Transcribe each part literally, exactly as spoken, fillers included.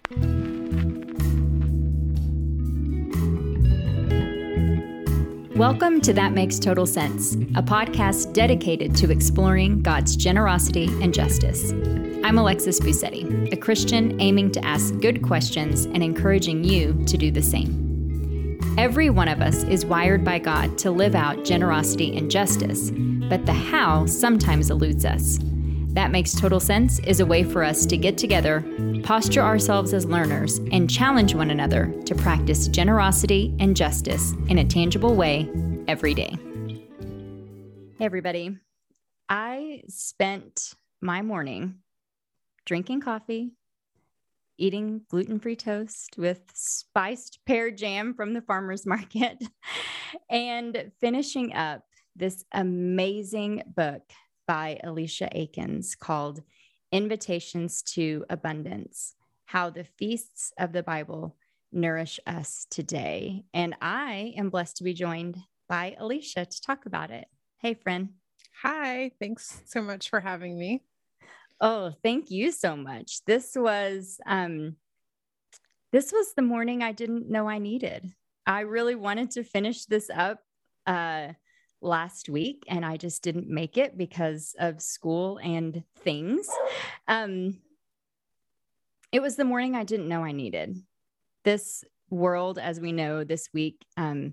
Welcome to That Makes Total Sense, a podcast dedicated to exploring God's generosity and justice. I'm Alexis Busetti, a Christian aiming to ask good questions and encouraging you to do the same. Every one of us is wired by God to live out generosity and justice, but the how sometimes eludes us. That Makes Total Sense is a way for us to get together, posture ourselves as learners, and challenge one another to practice generosity and justice in a tangible way every day. Hey, everybody. I spent my morning drinking coffee, eating gluten-free toast with spiced pear jam from the farmer's market, and finishing up this amazing book by Alicia Akins called Invitations to Abundance: How the Feasts of the Bible Nourish Us Today. And I am blessed to be joined by Alicia to talk about it. Hey, friend. Hi, thanks so much for having me. Oh, thank you so much. This was, um, this was the morning I didn't know I needed. I really wanted to finish this up, uh, last week, and I just didn't make it because of school and things. Um, it was the morning I didn't know I needed. This world, as we know this week, um,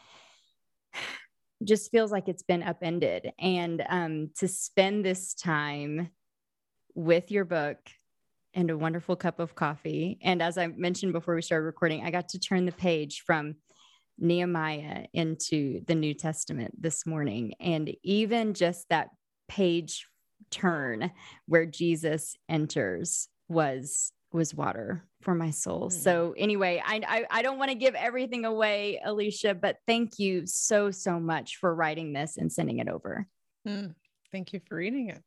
just feels like it's been upended. And um, to spend this time with your book and a wonderful cup of coffee. And as I mentioned before we started recording, I got to turn the page from Nehemiah into the New Testament this morning. And even just that page turn where Jesus enters was, was water for my soul. Mm. So anyway, I, I, I don't want to give everything away, Alicia, but thank you so, so much for writing this and sending it over. Mm. Thank you for reading it.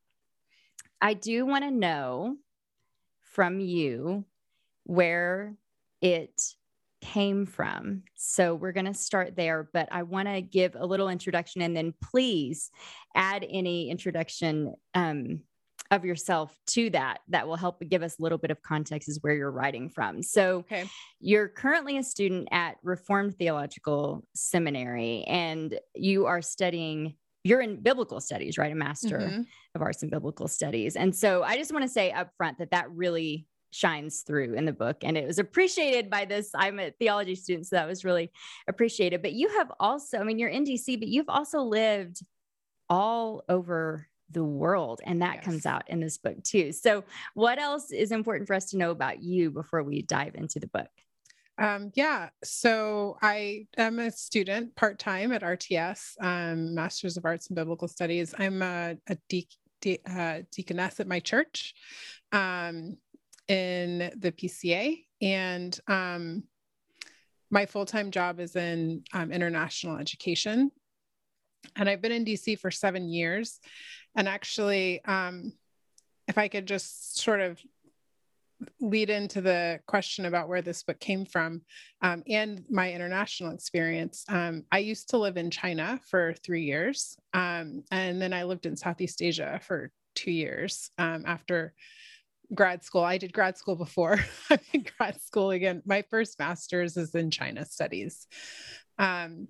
I do want to know from you where it came from. So we're going to start there, but I want to give a little introduction, and then please add any introduction um, of yourself to that. That will help give us a little bit of context as where you're writing from. So okay. You're currently a student at Reformed Theological Seminary, and you are studying, you're in biblical studies, right? A Master mm-hmm. of Arts in Biblical Studies. And so I just want to say up front that that really shines through in the book, and it was appreciated by this. I'm a theology student, so that was really appreciated. But you have also, I mean, you're in D C, but you've also lived all over the world, and that yes. comes out in this book too. So what else is important for us to know about you before we dive into the book? Um, yeah, so I am a student part-time at R T S, um, Masters of Arts in Biblical Studies. I'm a, a de- de- uh, deaconess at my church. Um, in the P C A, and um, my full-time job is in um, international education. And I've been in D C for seven years. And actually, um, if I could just sort of lead into the question about where this book came from um, and my international experience. Um, I used to live in China for three years. Um, and then I lived in Southeast Asia for two years um, after grad school. I did grad school before. I did grad school again. My first master's is in China studies. Um,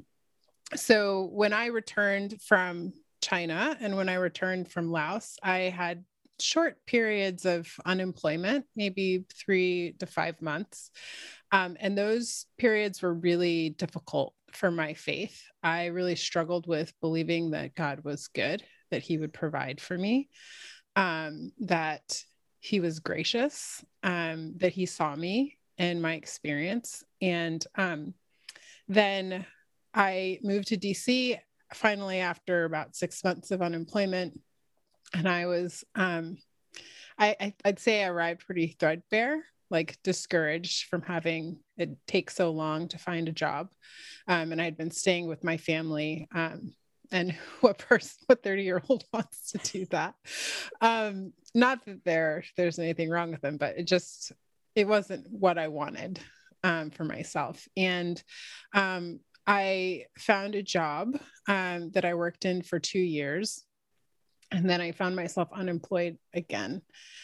so when I returned from China and when I returned from Laos, I had short periods of unemployment, maybe three to five months. Um, and those periods were really difficult for my faith. I really struggled with believing that God was good, that he would provide for me, um, that he was gracious, um, that he saw me and my experience. And um, then I moved to D C finally after about six months of unemployment. And I was, um, I, I, I'd say I arrived pretty threadbare, like discouraged from having it take so long to find a job. Um, and I'd been staying with my family. Um, And what person, what thirty year old wants to do that? Um, not that there, there's anything wrong with them, but it just, it wasn't what I wanted um, for myself. And um, I found a job um, that I worked in for two years. And then I found myself unemployed again.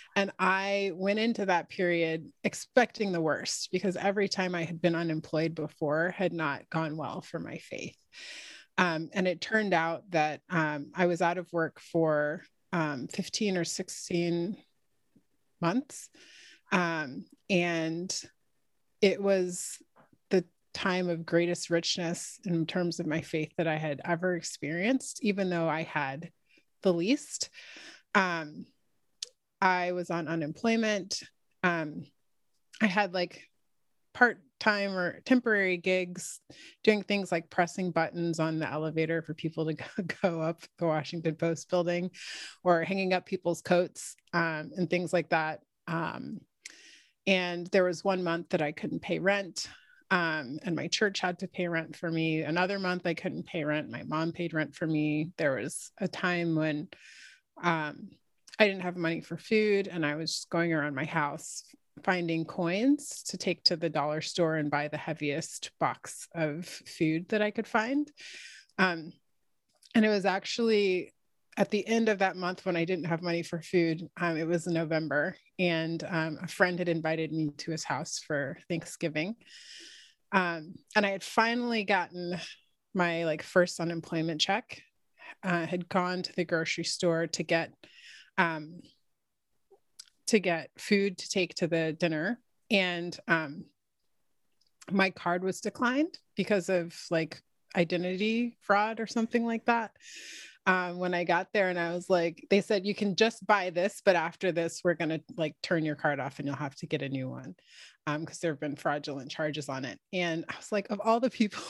And I went into that period expecting the worst because every time I had been unemployed before had not gone well for my faith. Um, and it turned out that um, I was out of work for um, fifteen or sixteen months. Um, and it was the time of greatest richness in terms of my faith that I had ever experienced, even though I had the least. Um, I was on unemployment. Um, I had like part-time or temporary gigs doing things like pressing buttons on the elevator for people to go, go up the Washington Post building, or hanging up people's coats um, and things like that. Um, and there was one month that I couldn't pay rent. Um, and my church had to pay rent for me. Another month I couldn't pay rent. My mom paid rent for me. There was a time when um, I didn't have money for food, and I was just going around my house finding coins to take to the dollar store and buy the heaviest box of food that I could find. Um, and it was actually at the end of that month when I didn't have money for food. Um, it was November, and um, a friend had invited me to his house for Thanksgiving. Um, and I had finally gotten my like first unemployment check, uh, had gone to the grocery store to get um, to get food to take to the dinner. And um, my card was declined because of like identity fraud or something like that. Um, when I got there, and I was like, they said, you can just buy this, but after this, we're going to like turn your card off and you'll have to get a new one. Um, because there have been fraudulent charges on it. And I was like, of all the people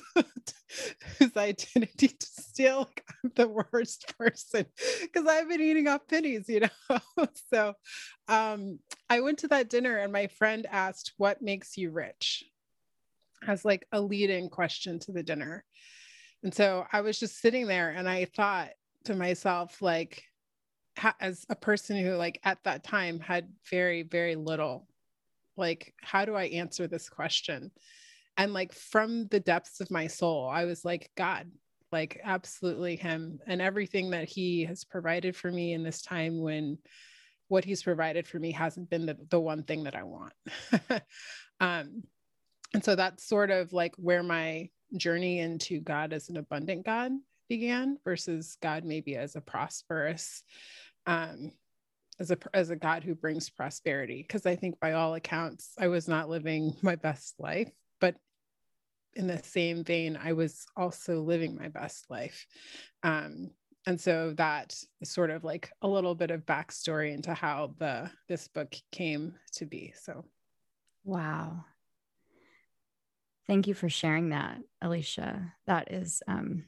whose identity to steal, like, I'm the worst person because I've been eating off pennies, you know? So um, I went to that dinner, and my friend asked, what makes you rich? As like a lead-in question to the dinner. And so I was just sitting there, and I thought to myself, like, ha- as a person who like at that time had very, very little, like, how do I answer this question? And like from the depths of my soul, I was like, God, like absolutely him, and everything that he has provided for me in this time when what he's provided for me hasn't been the, the one thing that I want. um, and so that's sort of like where my journey into God as an abundant God began versus God maybe as a prosperous, um, as a, as a God who brings prosperity. Because I think by all accounts, I was not living my best life, but in the same vein, I was also living my best life. Um, and so that is sort of like a little bit of backstory into how the this book came to be. So, wow. Thank you for sharing that, Alicia. That is, um,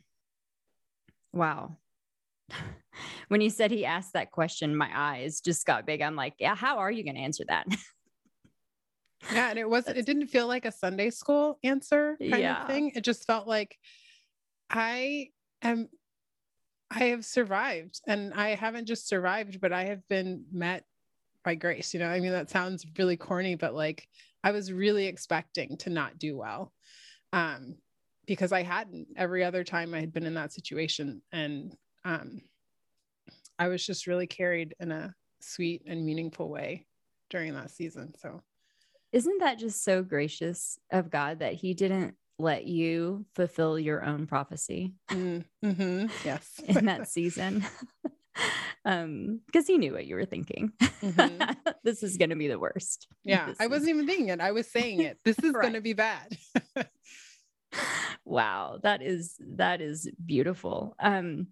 wow. When you said he asked that question, my eyes just got big. I'm like, yeah, how are you going to answer that? Yeah. And it wasn't, it didn't feel like a Sunday school answer kind yeah. of thing. It just felt like I am, I have survived, and I haven't just survived, but I have been met by grace. You know, I mean, that sounds really corny, but like, I was really expecting to not do well, um, because I hadn't every other time I had been in that situation. And um, I was just really carried in a sweet and meaningful way during that season. So isn't that just so gracious of God that he didn't let you fulfill your own prophecy mm, mm-hmm, yes. in that season? um, because he knew what you were thinking. Mm-hmm. This is going to be the worst. Yeah. This I wasn't is... even thinking it. I was saying it. This is right. going to be bad. Wow. That is, that is beautiful. Um,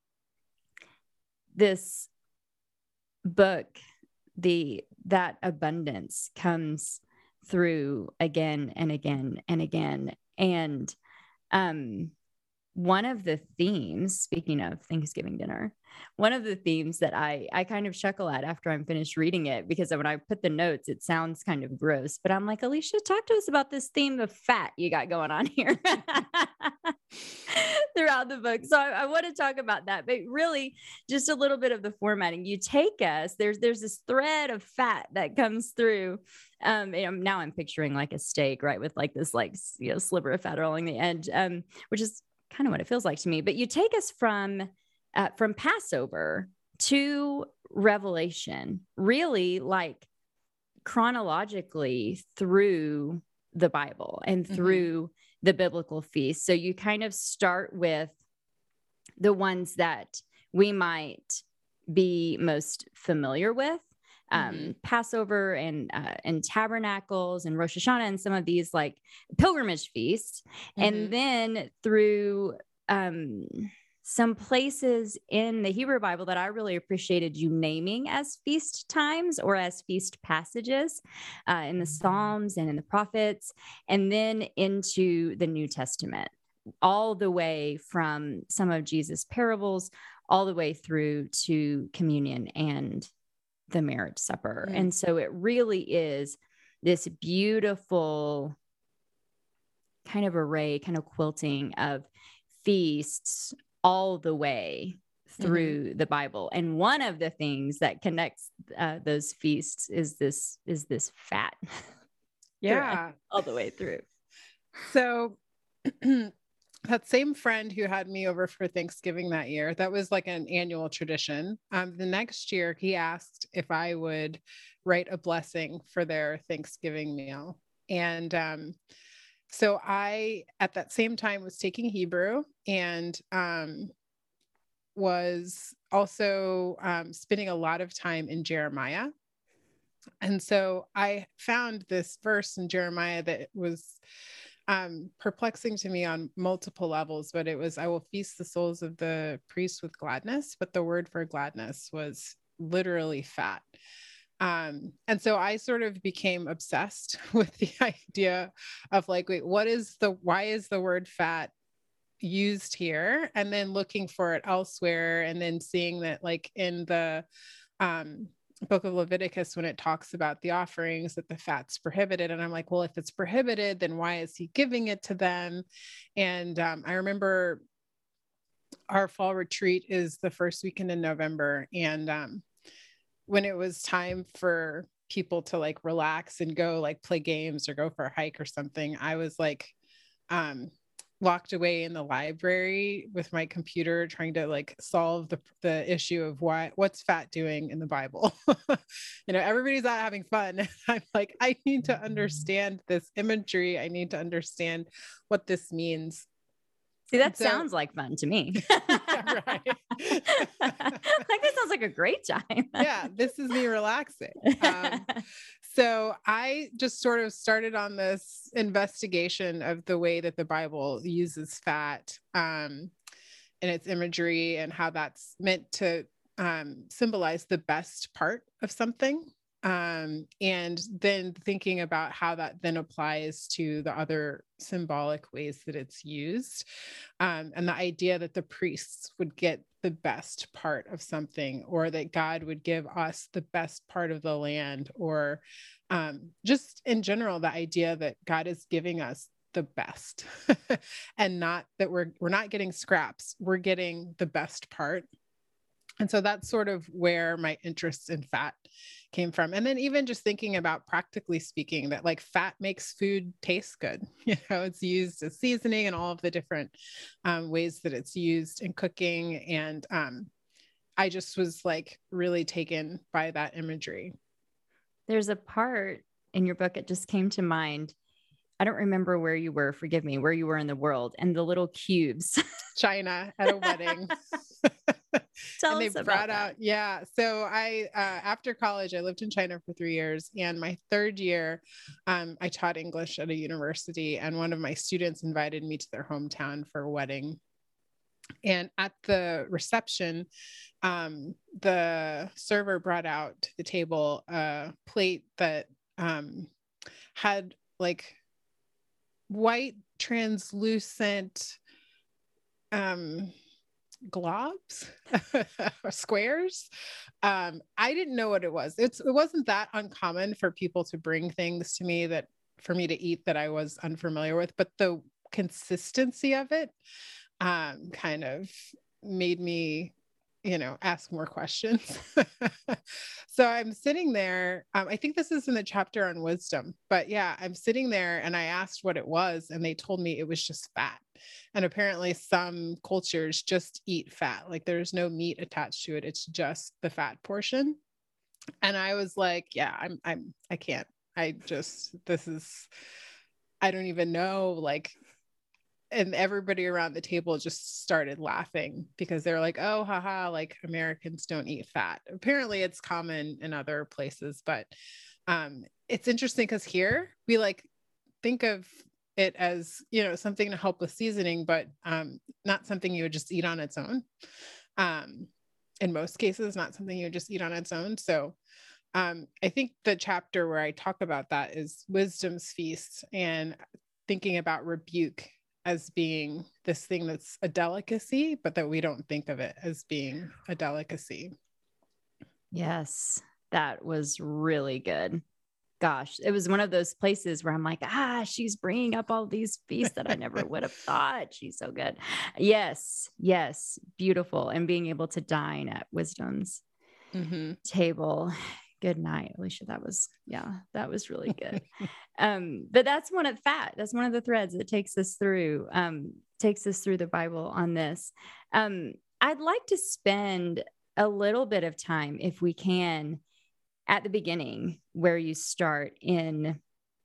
this book, the, that abundance comes through again and again and again. And, um, one of the themes, speaking of Thanksgiving dinner, one of the themes that I, I kind of chuckle at after I'm finished reading it, because when I put the notes, it sounds kind of gross, but I'm like, Alicia, talk to us about this theme of fat you got going on here throughout the book. So I, I want to talk about that, but really just a little bit of the formatting. You take us, there's, there's this thread of fat that comes through. Um, and now I'm picturing like a steak, right? With like this, like, you know, sliver of fat along the edge, um, which is kind of what it feels like to me. But you take us from uh, from Passover to Revelation, really like chronologically through the Bible and through mm-hmm. the biblical feasts. So you kind of start with the ones that we might be most familiar with, um, mm-hmm. Passover and uh, and Tabernacles and Rosh Hashanah and some of these like pilgrimage feasts. Mm-hmm. And then through um, some places in the Hebrew Bible that I really appreciated you naming as feast times or as feast passages uh, in the Psalms and in the prophets, and then into the New Testament, all the way from some of Jesus' parables, all the way through to communion and the marriage supper. Mm. And so it really is this beautiful kind of array, kind of quilting of feasts all the way through mm-hmm. the Bible. And one of the things that connects uh, those feasts is this, is this fat. Yeah. all the way through. So that same friend who had me over for Thanksgiving that year, that was like an annual tradition. Um, the next year he asked if I would write a blessing for their Thanksgiving meal. And, um, so I, at that same time, was taking Hebrew and um, was also um, spending a lot of time in Jeremiah. And so I found this verse in Jeremiah that was um, perplexing to me on multiple levels, but it was, I will feast the souls of the priests with gladness. But the word for gladness was literally fat. Um, and so I sort of became obsessed with the idea of like, wait, what is the, why is the word fat used here? And then looking for it elsewhere. And then seeing that like in the, um, book of Leviticus, when it talks about the offerings, that the fat's prohibited. And I'm like, well, if it's prohibited, then why is he giving it to them? And, um, I remember our fall retreat is the first weekend in November. And, um, when it was time for people to like relax and go like play games or go for a hike or something, I was like, um, locked away in the library with my computer, trying to like solve the, the issue of why, what's fat doing in the Bible? You know, everybody's out having fun. I'm like, I need to understand this imagery. I need to understand what this means. See, that so, sounds like fun to me. Yeah, right. Like that sounds like a great time. Yeah, this is me relaxing. Um, so I just sort of started on this investigation of the way that the Bible uses fat um, and its imagery and how that's meant to um, symbolize the best part of something. Um, and then thinking about how that then applies to the other symbolic ways that it's used. Um, and the idea that the priests would get the best part of something, or that God would give us the best part of the land, or um, just in general, the idea that God is giving us the best and not that we're, we're not getting scraps, we're getting the best part. And so that's sort of where my interest in fat came from. And then even just thinking about, practically speaking, that like fat makes food taste good. You know, it's used as seasoning and all of the different um, ways that it's used in cooking. And um, I just was like really taken by that imagery. There's a part in your book, it just came to mind. I don't remember where you were, forgive me, where you were in the world, and the little cubes. China at a wedding. Tell and us they about brought that. out, yeah. So I, uh, after college, I lived in China for three years. And my third year, um, I taught English at a university. And one of my students invited me to their hometown for a wedding. And at the reception, um, the server brought out to the table a plate that um, had like white translucent um, globs or squares. Um, I didn't know what it was. It's, it wasn't that uncommon for people to bring things to me that for me to eat that I was unfamiliar with, but the consistency of it um, kind of made me you know, ask more questions. So I'm sitting there. Um, I think this is in the chapter on wisdom, but yeah, I'm sitting there and I asked what it was, and they told me it was just fat. And apparently some cultures just eat fat. Like there's no meat attached to it. It's just the fat portion. And I was like, yeah, I'm, I'm, I can't, I just, this is, I don't even know, like, and everybody around the table just started laughing because they're like, oh, haha, like Americans don't eat fat. Apparently it's common in other places, but um, it's interesting because here we like think of it as, you know, something to help with seasoning, but um, not something you would just eat on its own. Um, in most cases, not something you would just eat on its own. So um, I think the chapter where I talk about that is Wisdom's Feast, and thinking about rebuke as being this thing that's a delicacy, but that we don't think of it as being a delicacy. Yes, that was really good. Gosh, it was one of those places where I'm like, ah, she's bringing up all these feasts that I never would have thought. She's so good. Yes, yes, beautiful. And being able to dine at Wisdom's mm-hmm. table. Good night, Alicia. That was, yeah, that was really good. um, but that's one of fat. That's one of the threads that takes us through, um, takes us through the Bible on this. Um, I'd like to spend a little bit of time, if we can, at the beginning where you start in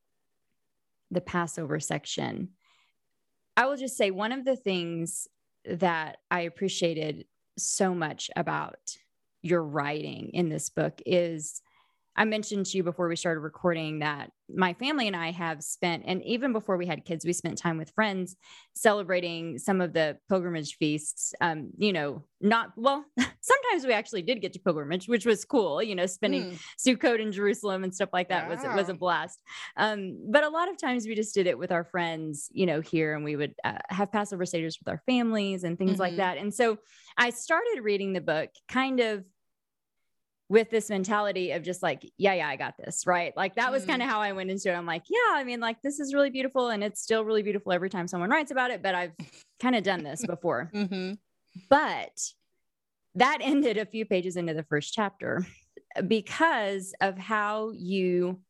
the Passover section. I will just say one of the things that I appreciated so much about your writing in this book is, I mentioned to you before we started recording that my family and I have spent, and even before we had kids, we spent time with friends celebrating some of the pilgrimage feasts. Um, you know, not, well, sometimes we actually did get to pilgrimage, which was cool, you know, spending mm. Sukkot in Jerusalem and stuff like that. Wow. was, was a blast. Um, but a lot of times we just did it with our friends, you know, here, and we would uh, have Passover Seder's with our families and things mm-hmm. like that. And so I started reading the book kind of with this mentality of just like, yeah, yeah, I got this, right? Like that was mm. kind of how I went into it. I'm like, yeah, I mean, like, this is really beautiful, and it's still really beautiful every time someone writes about it, but I've kind of done this before. mm-hmm. But that ended a few pages into the first chapter because of how you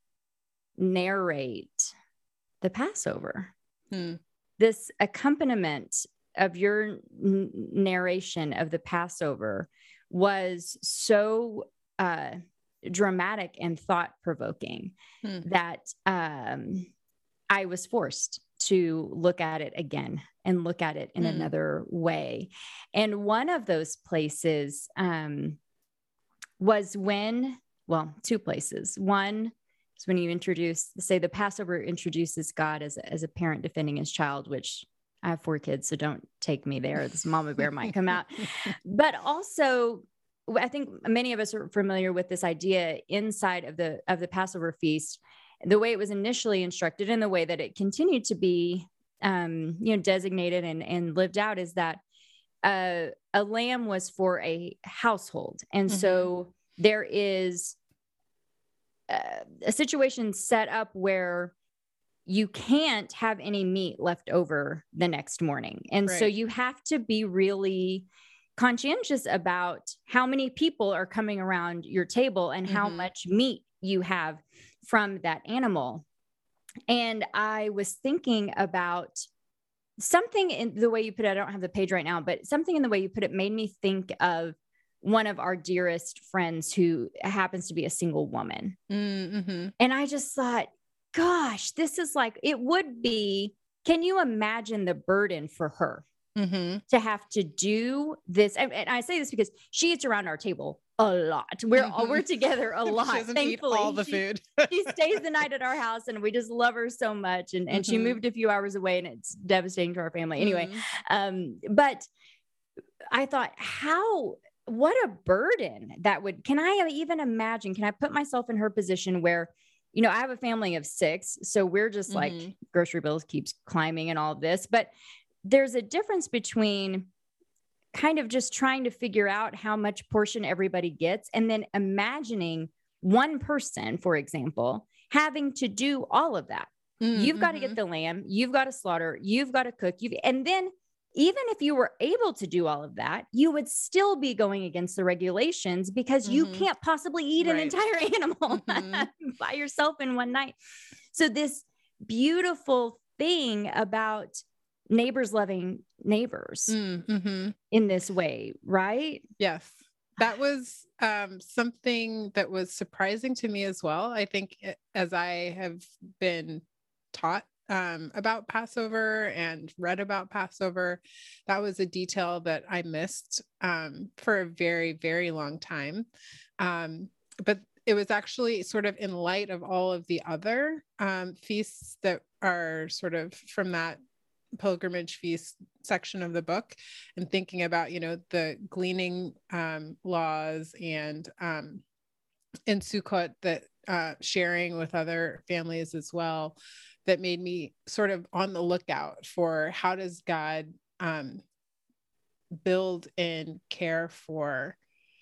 narrate the Passover. Mm. This accompaniment of your n- narration of the Passover was so uh, dramatic and thought-provoking hmm. that um, I was forced to look at it again and look at it in hmm. another way. And one of those places um, was when, well, two places. One is when you introduce, say the Passover introduces God as a, as a parent defending his child, which I have four kids, so don't take me there. This mama bear might come out. But also, I think many of us are familiar with this idea inside of the of the Passover feast, the way it was initially instructed and the way that it continued to be, um, you know, designated and, and lived out is that uh, a lamb was for a household. And mm-hmm. so there is uh, a situation set up where you can't have any meat left over the next morning. And right. so you have to be really conscientious about how many people are coming around your table and mm-hmm. how much meat you have from that animal. And I was thinking about something in the way you put it. I don't have the page right now, but something in the way you put it made me think of one of our dearest friends who happens to be a single woman. Mm-hmm. And I just thought, gosh, this is like, it would be, can you imagine the burden for her mm-hmm. to have to do this? And, and I say this because she eats around our table a lot. We're mm-hmm. all, we're together a lot. She doesn't Thankfully, eat all the she, food. she stays the night at our house and we just love her so much. And, and mm-hmm. she moved a few hours away and it's devastating to our family. Anyway, mm-hmm. um, but I thought, how, what a burden that would, can I even imagine, can I put myself in her position where, you know, I have a family of six, so we're just mm-hmm. like grocery bills keeps climbing and all of this, but there's a difference between kind of just trying to figure out how much portion everybody gets and then imagining one person, for example, having to do all of that. Mm-hmm. You've got to get the lamb, you've got to slaughter, you've got to cook, you've, and then even if you were able to do all of that, you would still be going against the regulations because mm-hmm. you can't possibly eat right. an entire animal mm-hmm. by yourself in one night. So this beautiful thing about neighbors loving neighbors mm-hmm. in this way, right? Yes. That was um, something that was surprising to me as well. I think as I have been taught um, about Passover and read about Passover, that was a detail that I missed um, for a very, very long time. Um, but it was actually sort of in light of all of the other um, feasts that are sort of from that pilgrimage feast section of the book, and thinking about, you know, the gleaning um, laws and um, in Sukkot, that uh, sharing with other families as well, that made me sort of on the lookout for how does God um, build and care for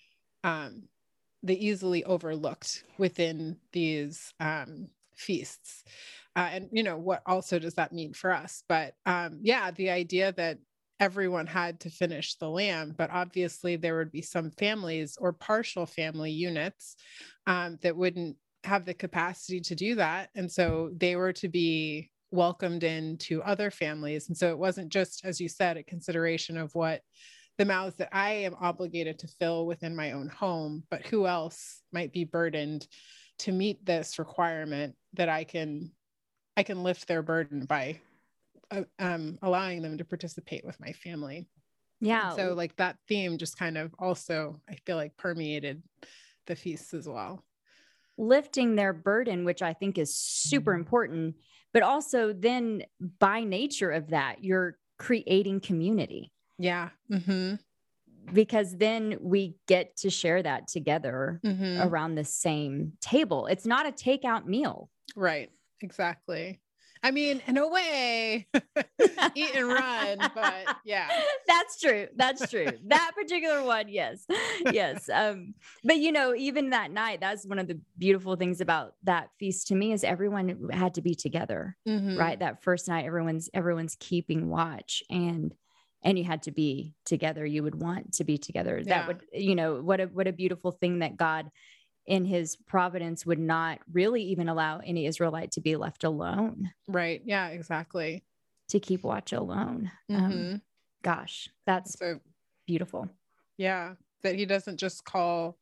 um, the easily overlooked within these um, feasts. Uh, and, you know, what also does that mean for us? But um, yeah, the idea that everyone had to finish the lamb, but obviously there would be some families or partial family units um, that wouldn't have the capacity to do that. And so they were to be welcomed into other families. And so it wasn't just, as you said, a consideration of what the mouths that I am obligated to fill within my own home, but who else might be burdened to meet this requirement that I can I can lift their burden by uh, um, allowing them to participate with my family. Yeah. And so like that theme just kind of also, I feel like, permeated the feasts as well. Lifting their burden, which I think is super important, but also then by nature of that, you're creating community. Yeah. Mm-hmm. Because then we get to share that together mm-hmm. around the same table. It's not a takeout meal. Right. Exactly. I mean, in a way, eat and run, but yeah. That's true. That's true. That particular one. Yes. Yes. Um, but you know, even that night, that's one of the beautiful things about that feast to me is everyone had to be together, mm-hmm. right? That first night, everyone's, everyone's keeping watch and, and you had to be together. You would want to be together. Yeah. That would, you know, what a, what a beautiful thing that God in his providence would not really even allow any Israelite to be left alone. Right. Yeah, exactly. To keep watch alone. Mm-hmm. Um, gosh, that's so beautiful. Yeah. That he doesn't just call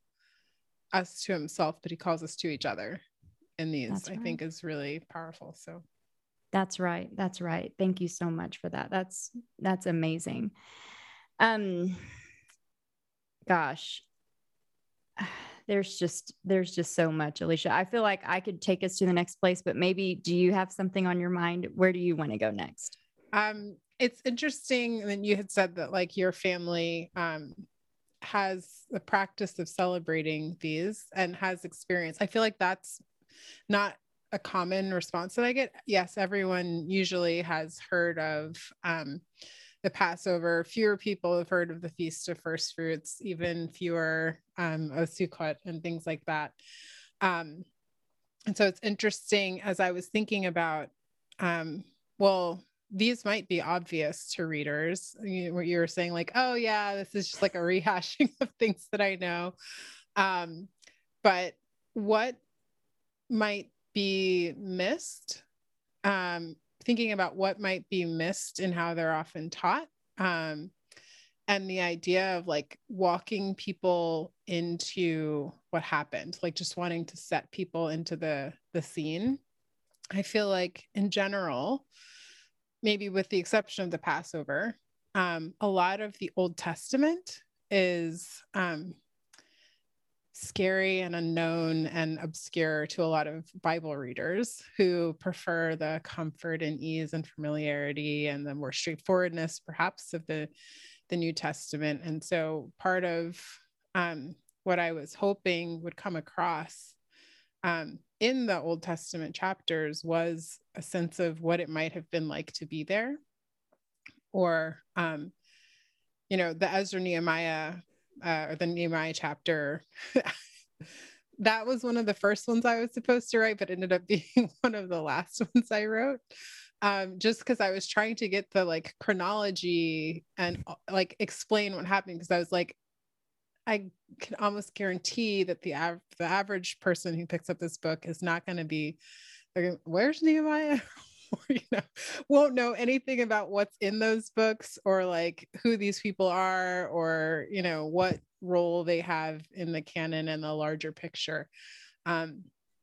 us to himself, but he calls us to each other in these, that's I right. think is really powerful. So that's right. That's right. Thank you so much for that. That's, that's amazing. Um, gosh, there's just, there's just so much, Alicia. I feel like I could take us to the next place, but maybe do you have something on your mind? Where do you want to go next? Um, it's interesting. And then you had said that like your family, um, has the practice of celebrating these and has experience. I feel like that's not a common response that I get. Yes, everyone usually has heard of, um, the Passover. Fewer people have heard of the Feast of First Fruits, even fewer um, of Sukkot and things like that. Um, and so it's interesting as I was thinking about, um, well, these might be obvious to readers. You, what you were saying, like, oh yeah, this is just like a rehashing of things that I know. Um, but what might be missed? Um, thinking about what might be missed in how they're often taught. Um, and the idea of like walking people into what happened, like just wanting to set people into the, the scene. I feel like in general, maybe with the exception of the Passover, um, a lot of the Old Testament is um, scary and unknown and obscure to a lot of Bible readers who prefer the comfort and ease and familiarity and the more straightforwardness perhaps of the, the New Testament. And so part of um, what I was hoping would come across um, in the Old Testament chapters was a sense of what it might have been like to be there, or, um, you know, the Ezra Nehemiah Uh, or the Nehemiah chapter. That was one of the first ones I was supposed to write, but ended up being one of the last ones I wrote. um, just because I was trying to get the like chronology and like explain what happened. Because I was like, I can almost guarantee that the av- the average person who picks up this book is not going to be, like, where's Nehemiah? Or, you know, won't know anything about what's in those books, or like who these people are, or, you know, what role they have in the canon and the larger picture um,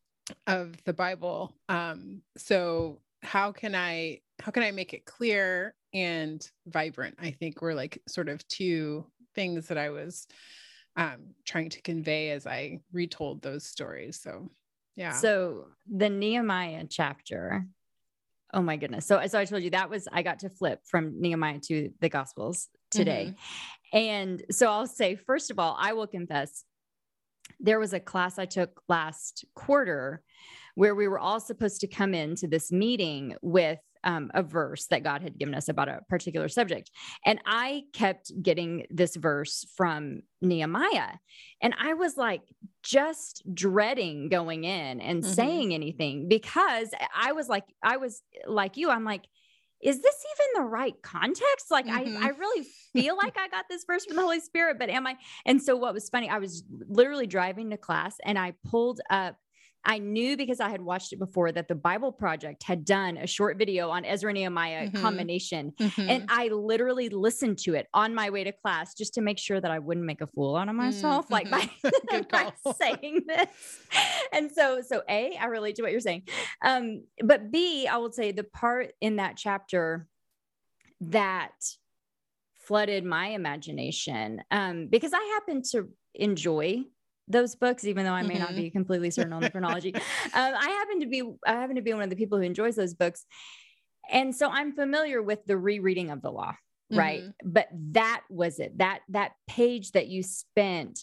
of the Bible. Um, so how can I, how can I make it clear and vibrant? I think were like sort of two things that I was um, trying to convey as I retold those stories. So, yeah. So the Nehemiah chapter, oh my goodness. So, so I told you that was, I got to flip from Nehemiah to the Gospels today. Mm-hmm. And so I'll say, first of all, I will confess, there was a class I took last quarter where we were all supposed to come into this meeting with um, a verse that God had given us about a particular subject. And I kept getting this verse from Nehemiah. And I was like, just dreading going in and mm-hmm. saying anything, because I was like, I was like you, I'm like, is this even the right context? Like, mm-hmm. I, I really feel like I got this verse from the Holy Spirit, but am I? And so what was funny, I was literally driving to class and I pulled up, I knew because I had watched it before that the Bible Project had done a short video on Ezra and Nehemiah mm-hmm. combination. Mm-hmm. And I literally listened to it on my way to class just to make sure that I wouldn't make a fool out of myself, mm-hmm. like by, by saying this. And so, so A, I relate to what you're saying. Um, but B, I would say the part in that chapter that flooded my imagination, um, because I happen to enjoy those books, even though I may mm-hmm. not be completely certain on the chronology. um, I happen to be, I happen to be one of the people who enjoys those books. And so I'm familiar with the rereading of the law, mm-hmm. right? But that was it, that, that page that you spent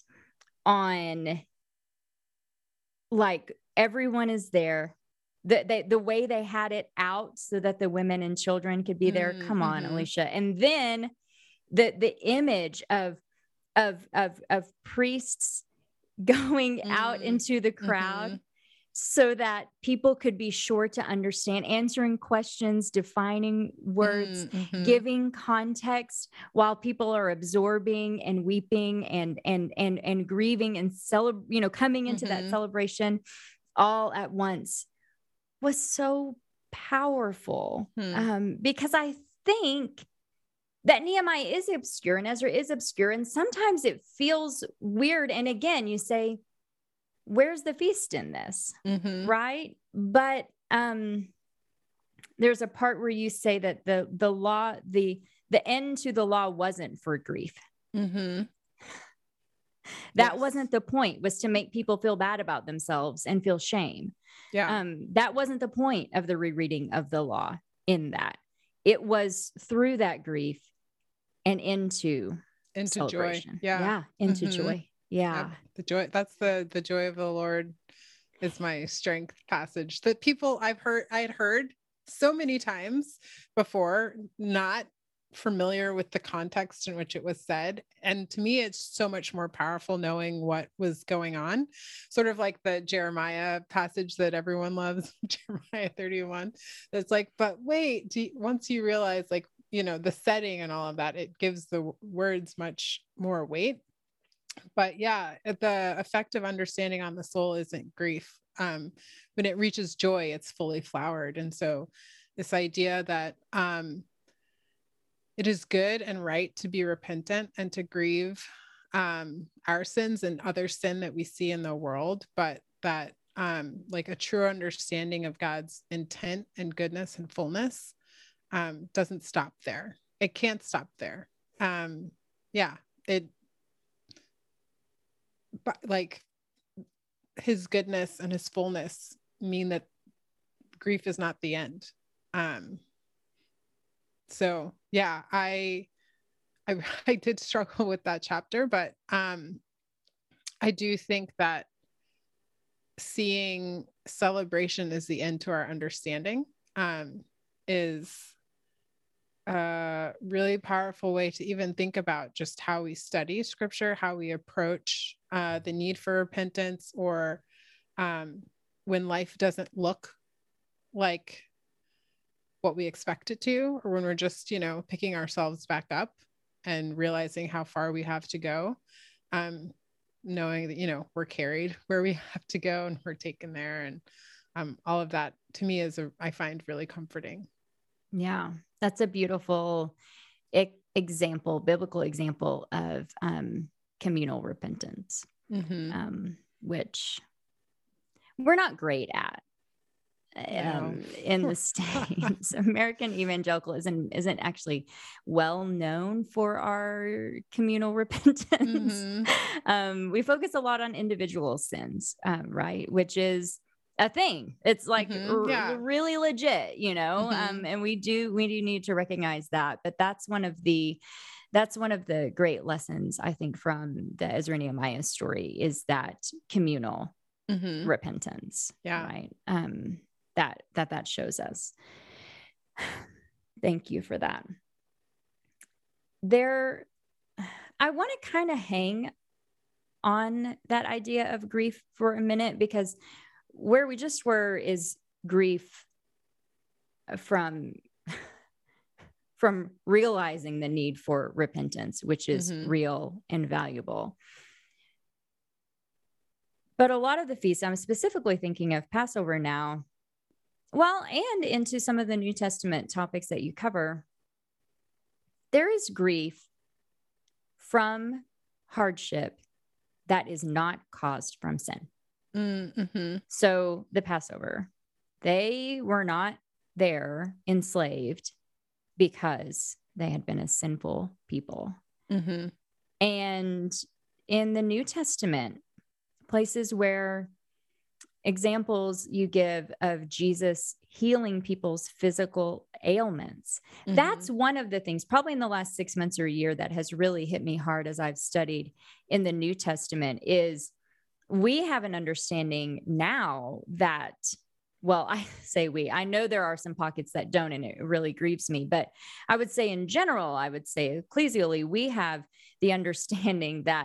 on, like, everyone is there. The, the, the way they had it out so that the women and children could be there. Mm-hmm. Come on, Alicia. And then the, the image of, of, of, of priests going mm-hmm. out into the crowd mm-hmm. so that people could be sure to understand, answering questions, defining words, mm-hmm. giving context while people are absorbing and weeping and, and, and, and grieving and celebrating, you know, coming into mm-hmm. that celebration all at once was so powerful. Hmm. Um, because I think that Nehemiah is obscure and Ezra is obscure. And sometimes it feels weird. And again, you say, where's the feast in this? Mm-hmm. Right. But um, there's a part where you say that the, the law, the, the end to the law wasn't for grief. Mm-hmm. That yes. wasn't the point, was to make people feel bad about themselves and feel shame. Yeah. Um, that wasn't the point of the rereading of the law in that. It was through that grief and into into joy. Yeah. Yeah. Into mm-hmm. joy. Yeah. Yep. The joy. That's the, the joy of the Lord is my strength passage that people I've heard, I had heard so many times before, not familiar with the context in which it was said. And to me, it's so much more powerful knowing what was going on. Sort of like the Jeremiah passage that everyone loves, Jeremiah thirty-one. It's like, but wait, do you, once you realize, like, you know, the setting and all of that, it gives the words much more weight. But yeah, the effective understanding on the soul isn't grief. Um, when it reaches joy, it's fully flowered. And so this idea that, um, it is good and right to be repentant and to grieve um, our sins and other sin that we see in the world, but that um, like a true understanding of God's intent and goodness and fullness um, doesn't stop there. It can't stop there. Um, yeah, it, but like his goodness and his fullness mean that grief is not the end. Um, So yeah, I, I, I did struggle with that chapter, but um, I do think that seeing celebration as the end to our understanding um, is a really powerful way to even think about just how we study scripture, how we approach uh, the need for repentance, or um, when life doesn't look like what we expect it to, or when we're just, you know, picking ourselves back up and realizing how far we have to go. Um, knowing that, you know, we're carried where we have to go and we're taken there. And um, all of that to me is, a, I find really comforting. Yeah, that's a beautiful e- example, biblical example of um, communal repentance, mm-hmm. um, which we're not great at. Um, no. In the States, American evangelicalism isn't actually well known for our communal repentance. Mm-hmm. Um, we focus a lot on individual sins, um, right? Which is a thing. It's like mm-hmm. yeah. r- really legit, you know. Mm-hmm. Um, and we do we do need to recognize that. But that's one of the that's one of the great lessons, I think, from the Ezra and Nehemiah story, is that communal mm-hmm. repentance. Yeah. Right. Um, that that that shows us. Thank you for that. There, I want to kind of hang on that idea of grief for a minute, because where we just were is grief from from realizing the need for repentance, which is mm-hmm. real and valuable. But a lot of the feasts, I'm specifically thinking of Passover now, well, and into some of the New Testament topics that you cover, there is grief from hardship that is not caused from sin. Mm-hmm. So the Passover, they were not there enslaved because they had been a sinful people. Mm-hmm. And in the New Testament, places where examples you give of Jesus healing people's physical ailments. Mm-hmm. That's one of the things probably in the last six months or a year that has really hit me hard as I've studied in the New Testament is we have an understanding now that, well, I say we, I know there are some pockets that don't, and it really grieves me, but I would say in general, I would say ecclesially, we have the understanding that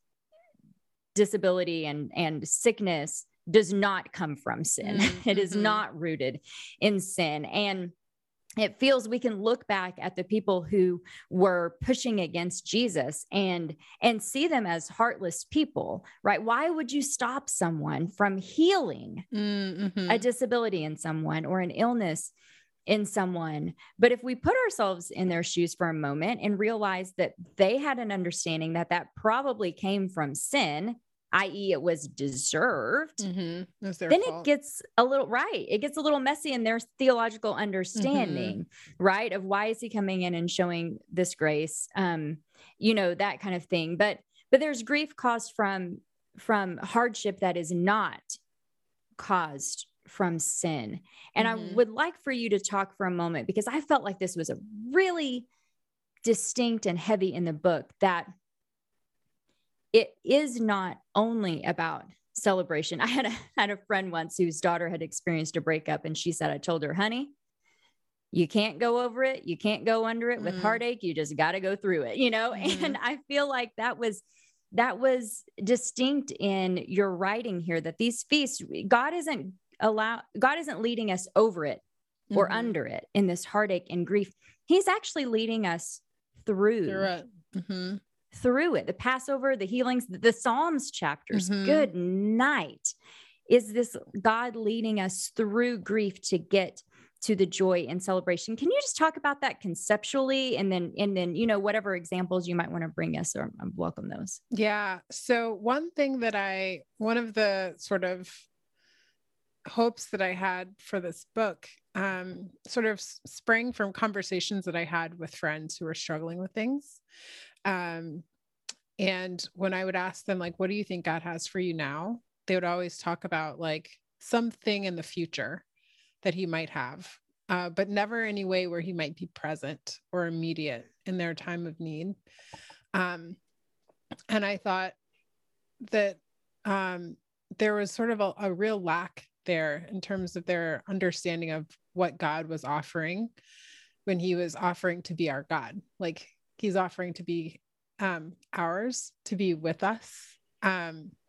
disability and, and sickness does not come from sin. Mm-hmm. It is not rooted in sin. And it feels we can look back at the people who were pushing against Jesus and, and see them as heartless people, right? Why would you stop someone from healing mm-hmm. a disability in someone or an illness in someone? But if we put ourselves in their shoes for a moment and realize that they had an understanding that that probably came from sin, that is it was deserved, mm-hmm. then fault. It gets a little, right. It gets a little messy in their theological understanding, mm-hmm. right. Of why is he coming in and showing this grace, um, you know, that kind of thing. But, but there's grief caused from, from hardship that is not caused from sin. And mm-hmm. I would like for you to talk for a moment, because I felt like this was a really distinct and heavy in the book, that it is not only about celebration. I had a, had a friend once whose daughter had experienced a breakup, and she said, I told her, honey, you can't go over it. You can't go under it mm. with heartache. You just got to go through it, you know? Mm-hmm. And I feel like that was, that was distinct in your writing here, that these feasts, God isn't allow, God isn't leading us over it or mm-hmm. under it in this heartache and grief. He's actually leading us through, through it. Mm-hmm. through it. The Passover, the healings, the Psalms chapters, mm-hmm. good night. Is this God leading us through grief to get to the joy and celebration? Can you just talk about that conceptually? And then, and then, you know, whatever examples you might want to bring us, or I welcome those. Yeah. So one thing that I, one of the sort of hopes that I had for this book, um, sort of sprang from conversations that I had with friends who were struggling with things. Um, and when I would ask them, like, what do you think God has for you now? They would always talk about like something in the future that he might have, uh, but never any way where he might be present or immediate in their time of need. Um, and I thought that, um, there was sort of a, a real lack there in terms of their understanding of what God was offering when he was offering to be our God. Like, he's offering to be um, ours, to be with us, um,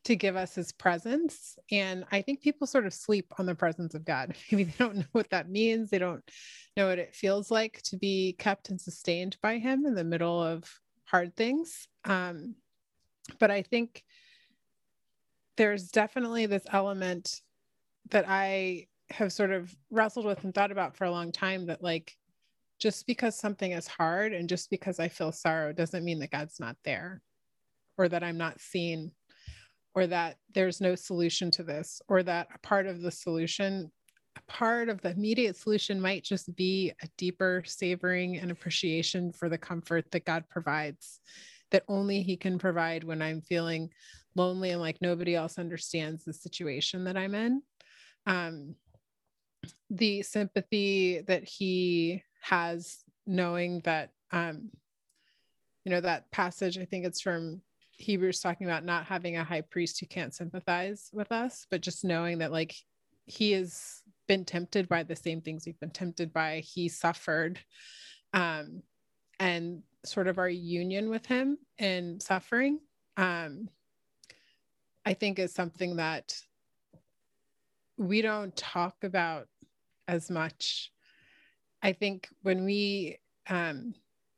to give us his presence. And I think people sort of sleep on the presence of God. Maybe they don't know what that means. They don't know what it feels like to be kept and sustained by him in the middle of hard things. Um, but I think there's definitely this element that I have sort of wrestled with and thought about for a long time, that like, just because something is hard and just because I feel sorrow doesn't mean that God's not there, or that I'm not seen, or that there's no solution to this, or that a part of the solution, a part of the immediate solution might just be a deeper savoring and appreciation for the comfort that God provides, that only he can provide when I'm feeling lonely and like nobody else understands the situation that I'm in. Um, the sympathy that he has, knowing that, um, you know, that passage, I think it's from Hebrews, talking about not having a high priest who can't sympathize with us, but just knowing that like he has been tempted by the same things we've been tempted by. He suffered, um, and sort of our union with him in suffering, um, I think is something that we don't talk about as much. I think when we um,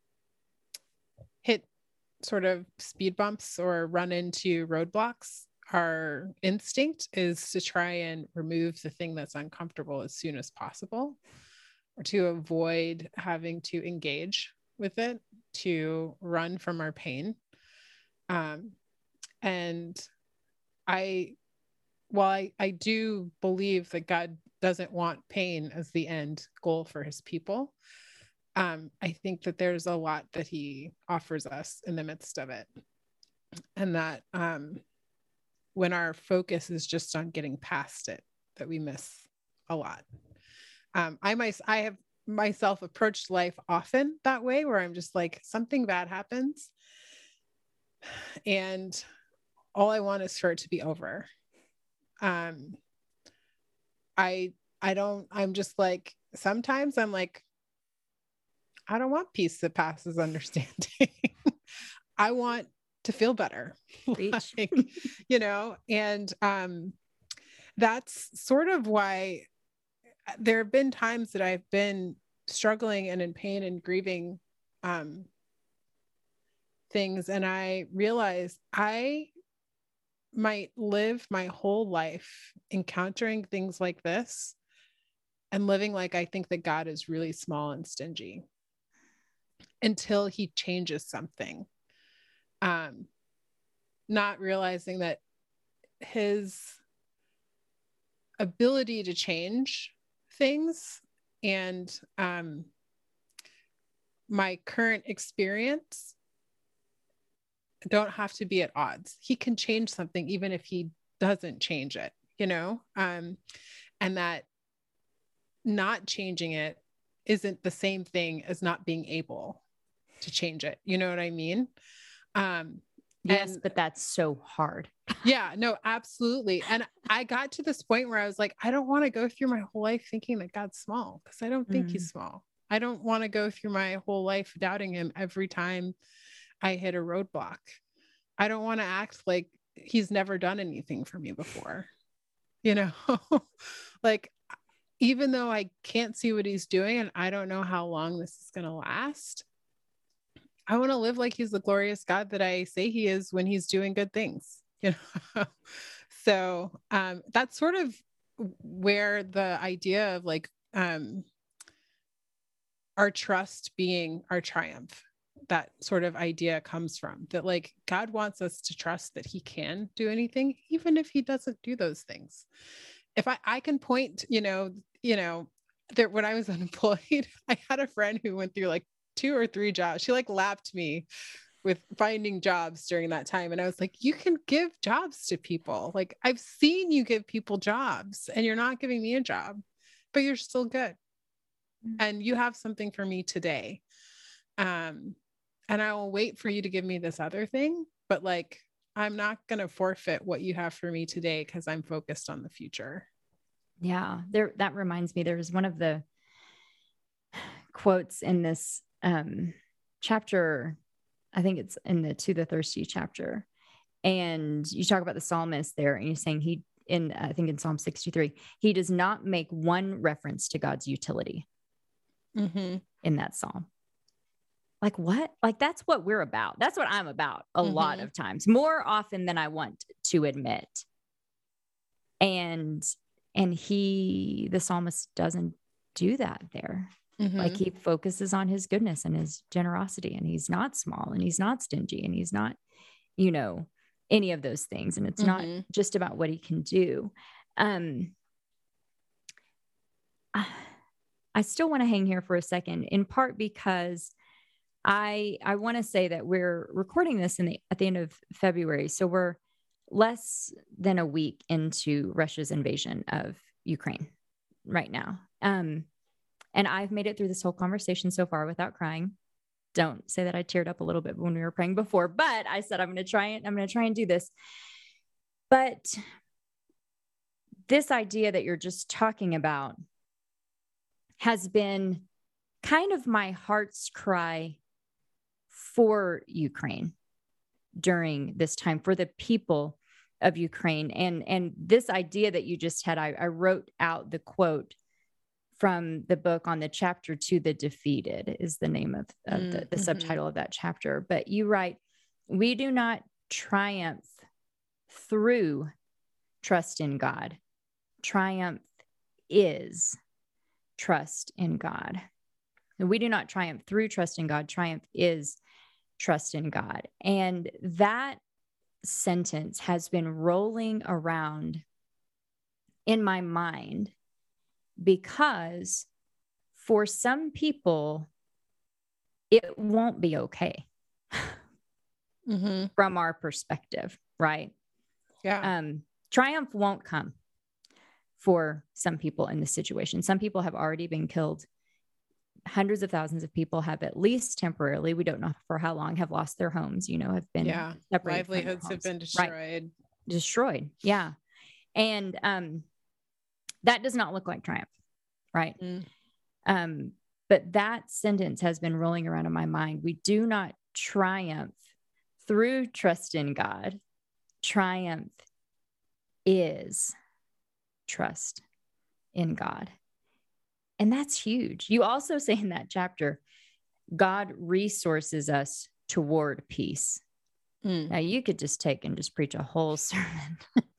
hit sort of speed bumps or run into roadblocks, our instinct is to try and remove the thing that's uncomfortable as soon as possible, or to avoid having to engage with it, to run from our pain. Um, and I, while I, I do believe that God doesn't want pain as the end goal for his people, um, I think that there's a lot that he offers us in the midst of it. And that um, when our focus is just on getting past it, that we miss a lot. Um, I, my, I have myself approached life often that way, where I'm just like, something bad happens and all I want is for it to be over. Um, I, I don't, I'm just like, sometimes I'm like, I don't want peace that passes understanding. I want to feel better. Like, you know, and um, that's sort of why there have been times that I've been struggling and in pain and grieving um, things. And I realized I might live my whole life encountering things like this and living like I think that God is really small and stingy until he changes something. Um, not realizing that his ability to change things and um, my current experience don't have to be at odds. He can change something even if he doesn't change it, you know? Um, and that not changing it isn't the same thing as not being able to change it. You know what I mean? Um, yes, and, but that's so hard. Yeah, no, absolutely. And I got to this point where I was like, I don't want to go through my whole life thinking that God's small, because I don't think mm. he's small. I don't want to go through my whole life doubting him every time I hit a roadblock. I don't want to act like he's never done anything for me before. You know, like, even though I can't see what he's doing and I don't know how long this is going to last, I want to live like he's the glorious God that I say he is when he's doing good things, you know? So um, that's sort of where the idea of like um, our trust being our triumph, that sort of idea comes from, that like God wants us to trust that he can do anything, even if he doesn't do those things. If I, I can point, you know, you know, there, when I was unemployed, I had a friend who went through like two or three jobs. She like lapped me with finding jobs during that time. And I was like, you can give jobs to people. Like, I've seen you give people jobs and you're not giving me a job, but you're still good. Mm-hmm. And you have something for me today. Um, and I will wait for you to give me this other thing, but like, I'm not going to forfeit what you have for me today because I'm focused on the future. Yeah, there, that reminds me, there's one of the quotes in this um, chapter, I think it's in the To the Thirsty chapter. And you talk about the psalmist there, and you're saying he, in, I think in Psalm sixty-three, he does not make one reference to God's utility mm-hmm. in that psalm. Like what? Like that's what we're about. That's what I'm about a mm-hmm. lot of times, more often than I want to admit. And, and he, the psalmist doesn't do that there. Mm-hmm. Like he focuses on his goodness and his generosity, and he's not small and he's not stingy and he's not, you know, any of those things. And it's mm-hmm. not just about what he can do. Um, I, I still want to hang here for a second, in part because I, I want to say that we're recording this in the, at the end of February. So we're less than a week into Russia's invasion of Ukraine right now. Um, and I've made it through this whole conversation so far without crying. Don't say that I teared up a little bit when we were praying before, but I said, I'm going to try it. I'm going to try and do this. But this idea that you're just talking about has been kind of my heart's cry for Ukraine during this time, for the people of Ukraine. And, and this idea that you just had, I, I wrote out the quote from the book on the chapter To the Defeated is the name of, of mm, the, the mm-hmm. subtitle of that chapter. But you write, we do not triumph through trust in God. Triumph is trust in God. And we do not triumph through trust in God. Triumph is trust in God. And that sentence has been rolling around in my mind because for some people, it won't be okay mm-hmm. from our perspective, right? Yeah. Um, triumph won't come for some people in this situation. Some people have already been killed. Hundreds of thousands of people have, at least temporarily, we don't know for how long, have lost their homes, you know, have been yeah. livelihoods have been destroyed. Right. Destroyed. Yeah. And um, that does not look like triumph. Right. Mm. Um, but that sentence has been rolling around in my mind. We do not triumph through trust in God. Triumph is trust in God. And that's huge. You also say in that chapter, God resources us toward peace. Mm. Now you could just take and just preach a whole sermon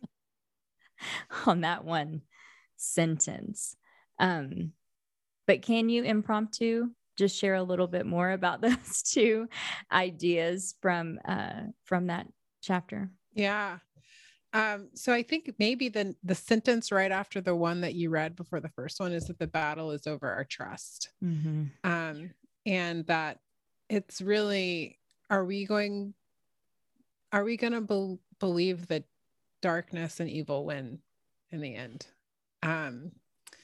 on that one sentence. Um, but can you impromptu just share a little bit more about those two ideas from, uh, from that chapter? Yeah. Um, so I think maybe the, the sentence right after the one that you read before the first one is that the battle is over our trust. Mm-hmm. Um, and that it's really, are we going, are we going to be- believe that darkness and evil win in the end? Um,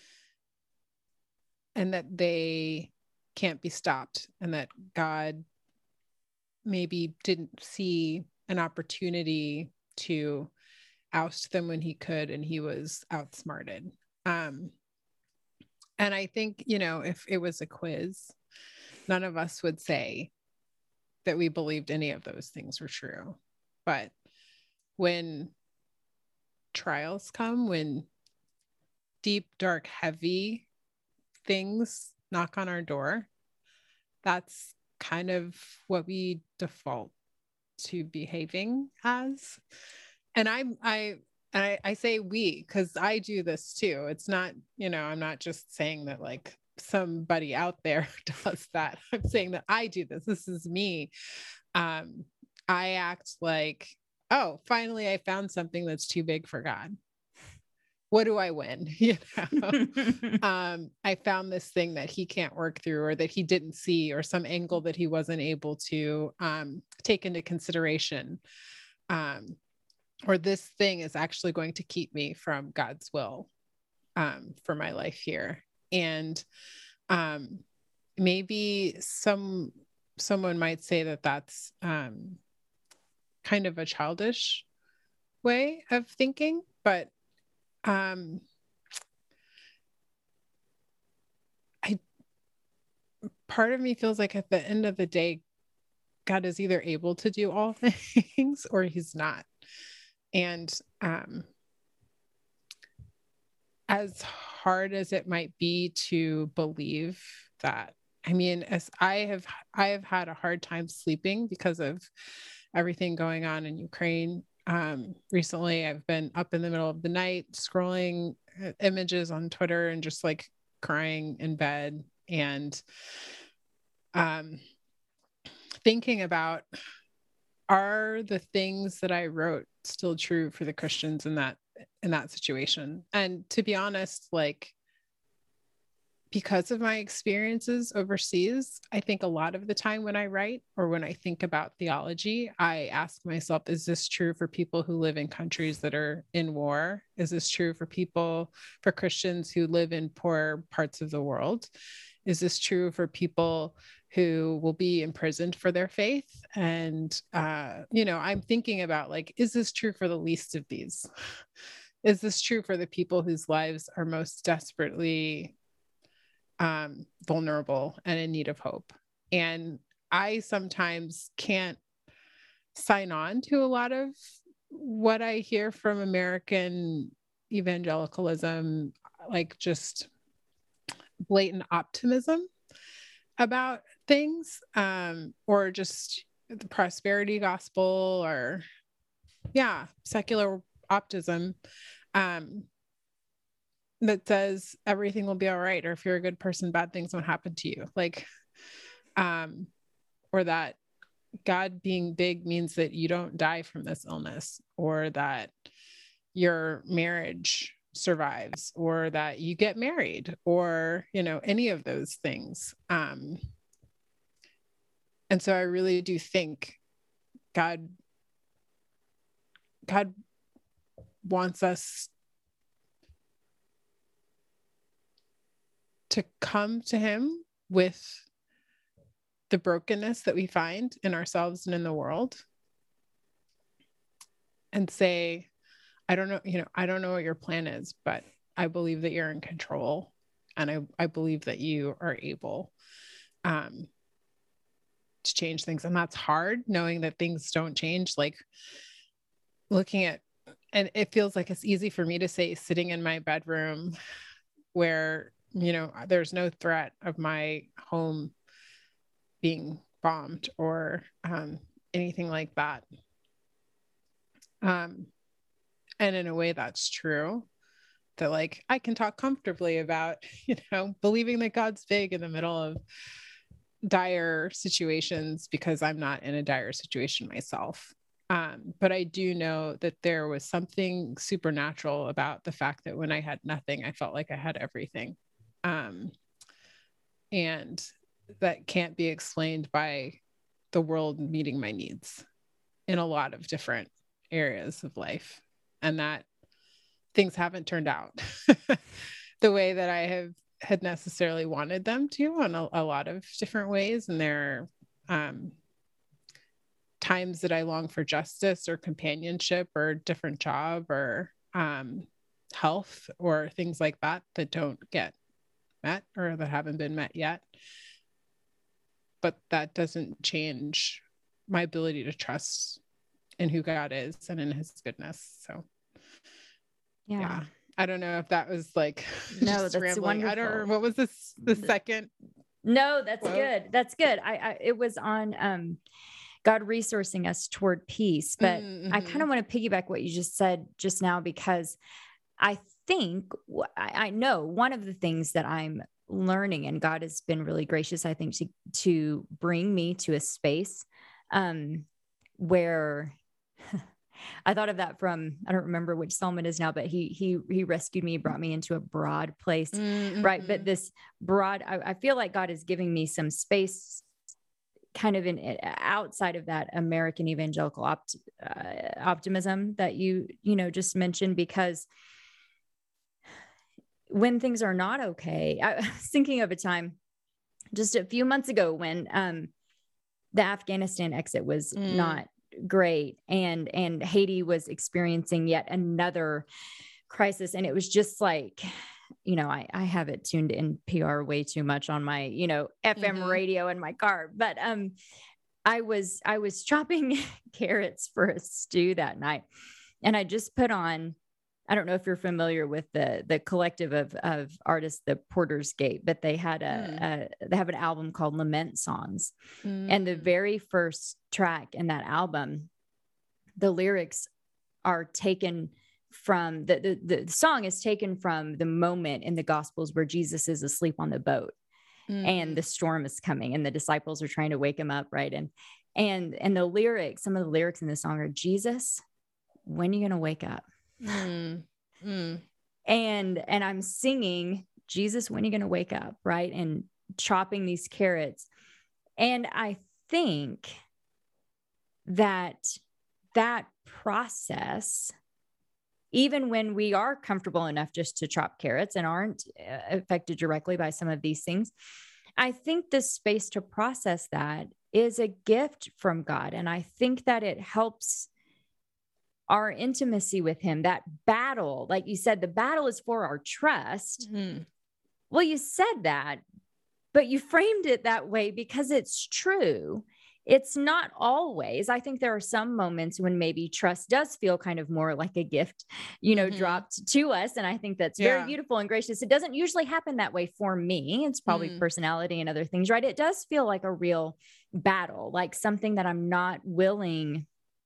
and that they can't be stopped, and that God maybe didn't see an opportunity to oust them when he could, and he was outsmarted. Um, and I think, you know, if it was a quiz, none of us would say that we believed any of those things were true. But when trials come, when deep, dark, heavy things knock on our door, that's kind of what we default to behaving as. And I'm, I, and I, I say we, because I do this too. It's not, you know, I'm not just saying that like somebody out there does that. I'm saying that I do this. This is me. Um, I act like, oh, finally I found something that's too big for God. What do I win? You know, um, I found this thing that he can't work through, or that he didn't see, or some angle that he wasn't able to um, take into consideration. Um, or this thing is actually going to keep me from God's will um, for my life here. And um, maybe some someone might say that that's um, kind of a childish way of thinking, but um, I part of me feels like at the end of the day, God is either able to do all things or he's not. And um, as hard as it might be to believe that, I mean, as I have, I have had a hard time sleeping because of everything going on in Ukraine. Um, recently, I've been up in the middle of the night scrolling images on Twitter and just like crying in bed and um, thinking about, are the things that I wrote still true for the Christians in that in that situation? And to be honest, like, because of my experiences overseas, I think a lot of the time when I write or when I think about theology, I ask myself, is this true for people who live in countries that are in war? Is this true for people, for Christians who live in poor parts of the world? Is this true for people who will be imprisoned for their faith? And, uh, you know, I'm thinking about, like, is this true for the least of these? Is this true for the people whose lives are most desperately um, vulnerable and in need of hope? And I sometimes can't sign on to a lot of what I hear from American evangelicalism, like just blatant optimism about things, um, or just the prosperity gospel, or yeah, secular optimism, um, that says everything will be all right, or if you're a good person, bad things won't happen to you. Like, um, or that God being big means that you don't die from this illness, or that your marriage survives, or that you get married, or, you know, any of those things. Um, and so I really do think God, God wants us to come to him with the brokenness that we find in ourselves and in the world, and say, I don't know, you know, I don't know what your plan is, but I believe that you're in control. And I, I believe that you are able um, to change things. And that's hard, knowing that things don't change. Like, looking at, and it feels like it's easy for me to say, sitting in my bedroom where, you know, there's no threat of my home being bombed or um, anything like that. Um, and in a way that's true, that like, I can talk comfortably about, you know, believing that God's big in the middle of dire situations, because I'm not in a dire situation myself. Um, but I do know that there was something supernatural about the fact that when I had nothing, I felt like I had everything. Um, and that can't be explained by the world meeting my needs in a lot of different areas of life. And that things haven't turned out the way that I have had necessarily wanted them to, in a, a lot of different ways. And there are um, times that I long for justice or companionship or different job or um, health or things like that that don't get met or that haven't been met yet. But that doesn't change my ability to trust in who God is and in his goodness. So yeah, yeah. I don't know if that was like, no, just that's rambling. wonderful. I don't remember, what was this, the second? No, that's quote? good. That's good. I, I, it was on, um, God resourcing us toward peace, but mm-hmm. I kind of want to piggyback what you just said just now, because I think I, I know one of the things that I'm learning, and God has been really gracious, I think, to, to bring me to a space, um, where I thought of that from, I don't remember which Psalm it is now, but he, he, he rescued me, brought me into a broad place. Mm-hmm. Right. But this broad, I, I feel like God is giving me some space kind of in outside of that American evangelical opt, uh, optimism that you, you know, just mentioned, because when things are not okay, I was thinking of a time just a few months ago when um, the Afghanistan exit was mm. not great, and and Haiti was experiencing yet another crisis, and it was just like, you know, I, I have it tuned in P R way too much on my, you know, F M mm-hmm. radio in my car, but um, I was, I was chopping carrots for a stew that night, and I just put on, I don't know if you're familiar with the, the collective of, of artists, the Porter's Gate, but they had a, mm. a, they have an album called Lament Songs. Mm. And the very first track in that album, the lyrics are taken from the, the, the song is taken from the moment in the Gospels where Jesus is asleep on the boat. Mm. And the storm is coming and the disciples are trying to wake him up. Right. And, and, and the lyrics, some of the lyrics in the song are, Jesus, when are you going to wake up? Mm. Mm. And, and I'm singing, Jesus, when are you going to wake up? Right. And chopping these carrots. And I think that that process, even when we are comfortable enough just to chop carrots and aren't affected directly by some of these things, I think the space to process that is a gift from God. And I think that it helps our intimacy with him, that battle, like you said, the battle is for our trust. Mm-hmm. Well, you said that, but you framed it that way because it's true. It's not always. I think there are some moments when maybe trust does feel kind of more like a gift, you know, mm-hmm. dropped to us. And I think that's yeah. very beautiful and gracious. It doesn't usually happen that way for me. It's probably mm. personality and other things, right? It does feel like a real battle, like something that I'm not willing